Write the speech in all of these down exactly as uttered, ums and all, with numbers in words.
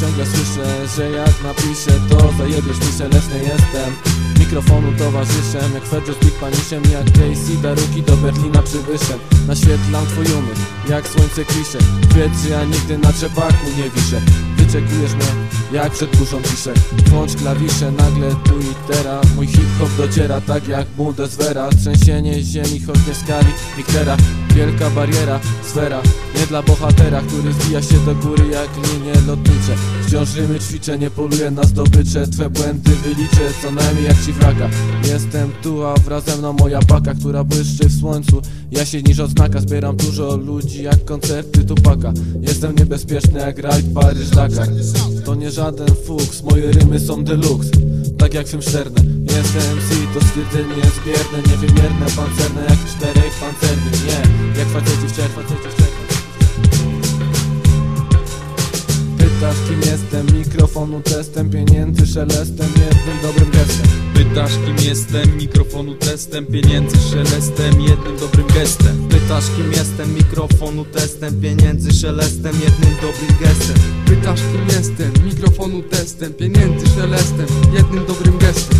ciągle słyszę, że jak napiszę, to zajebiesz mi, szeleszny jestem. Mikrofonu towarzyszem, jak Fedro z Big Panishem, jak Daisy Daruki do Berlina przywyszem. Naświetlam twój umysł, jak słońce klisze. Wiedz, że ja nigdy na trzepaku nie wiszę. Wyczekujesz mnie, jak przed burzą piszę. Włącz klawisze, nagle tu i teraz. Mój hip-hop dociera tak jak Bundeswehra. Trzęsienie ziemi, choć nie w skali Richtera. Wielka bariera, sfera, nie dla bohatera, który zbija się do góry jak linie lotnicze. Wciąż rymy ćwiczę, nie poluję na zdobycze. Twe błędy wyliczę, co najmniej jak ci wraga. Jestem tu, a wraz ze mną moja paka, która błyszczy w słońcu. Ja się niż odznaka, zbieram dużo ludzi jak koncerty Tupaka. Jestem niebezpieczny jak rajd Paryż-Dakar. To nie żaden fuks, moje rymy są deluxe, tak jak film Sterne. Jestem M C, to stwierdzenie jest bierne, niewymierne, pancerne jak czterech pancerni. Nie, jak faceci w czerw, faceci w czerw. Pytasz, kim jestem, mikrofonu testem, pieniędzy szelestem, jednym dobrym gestem. Pytasz, kim jestem, mikrofonu testem, pieniędzy szelestem, jednym dobrym gestem. Pytasz, kim jestem, mikrofonu testem, pieniędzy szelestem, jednym dobrym gestem. Pytasz, kim jestem, mikrofonu testem, pieniędzy szelestem, jednym dobrym gestem.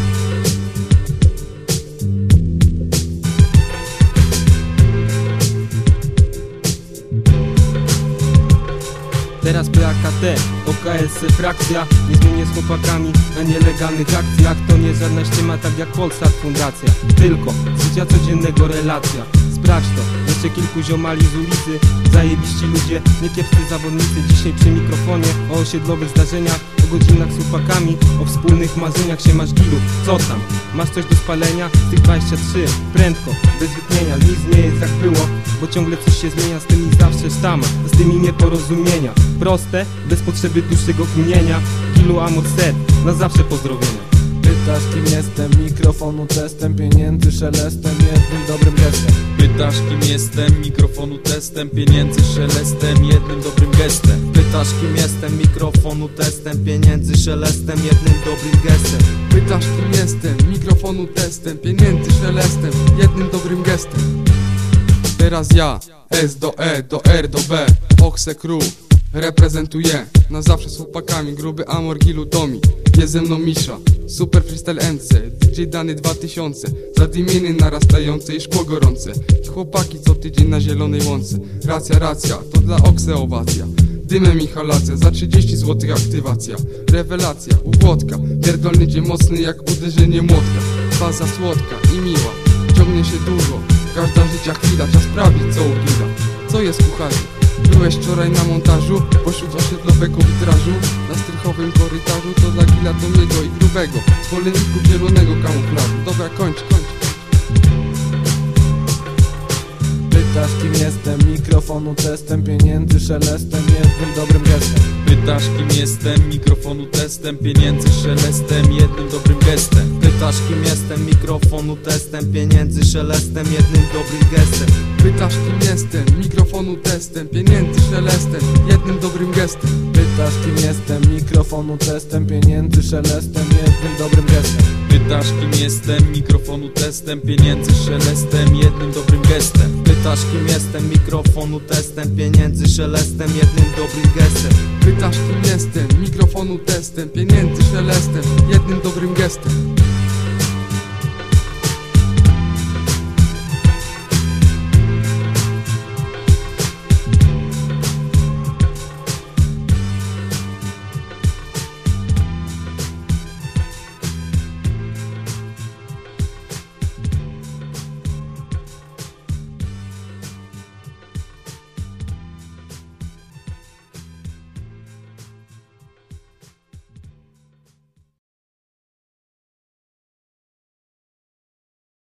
Teraz P A K T, O K S frakcja. Nie zmienię z chłopakami na nielegalnych akcjach. To nie żadna ściema, tak jak Polsat Fundacja. Tylko z życia codziennego relacja. Sprawdź to, jeszcze kilku ziomali z ulicy. Zajebiści ludzie, niekiepscy zawodnicy. Dzisiaj przy mikrofonie o osiedlowych zdarzeniach, o godzinach z chłopakami, o wspólnych marzeniach. Się masz gilu, co tam? Masz coś do spalenia? Z tych dwudziestu trzy, prędko, bez wytnienia. Nic nie jest jak było, bo ciągle coś się zmienia. Z tymi zawsze sztama, z tymi nieporozumienia. Proste, bez potrzeby dłuższego kminienia. Gilu amor set, na zawsze pozdrowienia. Pytasz, kim jestem, mikrofonu testem, pieniędzy szelestem, jednym dobrym gestem. Pytasz, kim jestem, mikrofonu testem, pieniędzy szelestem, jednym dobrym gestem. Pytasz, kim jestem, mikrofonu testem, pieniędzy szelestem, jednym dobrym gestem. Pytasz, kim jestem, mikrofonu testem, pieniędzy szelestem, jednym dobrym gestem. Teraz ja, S do E, do R do B, Oxe Crew reprezentuję na zawsze z chłopakami, gruby Amor, Gilu, Domi. Jest ze mną Misza, Super Freestyle M C, D J Dany dwa tysiące. Zadymieny narastające i szkło gorące. Chłopaki co tydzień na zielonej łące. Racja, racja, to dla Oxe owacja. Dymem inhalacja, za trzydzieści złotych aktywacja. Rewelacja, u Włodka, pierdolny dzień mocny jak uderzenie młotka. Faza słodka i miła, ciągnie się dużo. Każda życia chwila, czas sprawdzić co u Gila. Co jest kucharzy? Byłeś wczoraj na montażu, pośród osiedlowego witrażu. Na strychowym korytarzu to dla Gila, Tomiego i Grubego, zwolenników zielonego kamuflażu. Dobra, kończ, kończ. Pytasz, kim jestem, mikrofonu testem, pieniędzy szelestem, jednym dobrym gestem. Pytasz, kim jestem, mikrofonu testem, pieniędzy szelestem, jednym dobrym gestem. Pytasz, kim jestem, mikrofonu testem, pieniędzy szelestem, jednym dobrym gestem. Pytasz, kim jestem, mikrofonu testem, pieniędzy szelestem, jednym dobrym gestem. Pytasz, kim jestem, mikrofonu testem, pieniędzy szelestem, jednym dobrym gestem. Pytasz, kim jestem, mikrofonu testem, pieniędzy szelestem, jednym dobrym gestem. Pytasz, kim jestem, mikrofonu testem, pieniędzy szelestem, jednym dobrym gestem. Pytasz, kim jestem, mikrofonu testem, pieniędzy szelestem, jednym dobrym gestem.